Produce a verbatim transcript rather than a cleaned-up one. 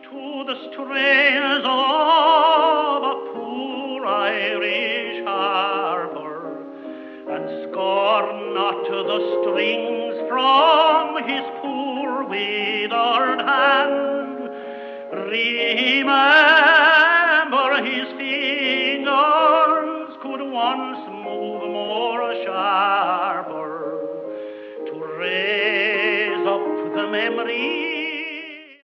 to the strains of a poor Irish harper, and scorn not the strings from his poor withered hand. Remember his fingers could once move more sharper, to raise up the memory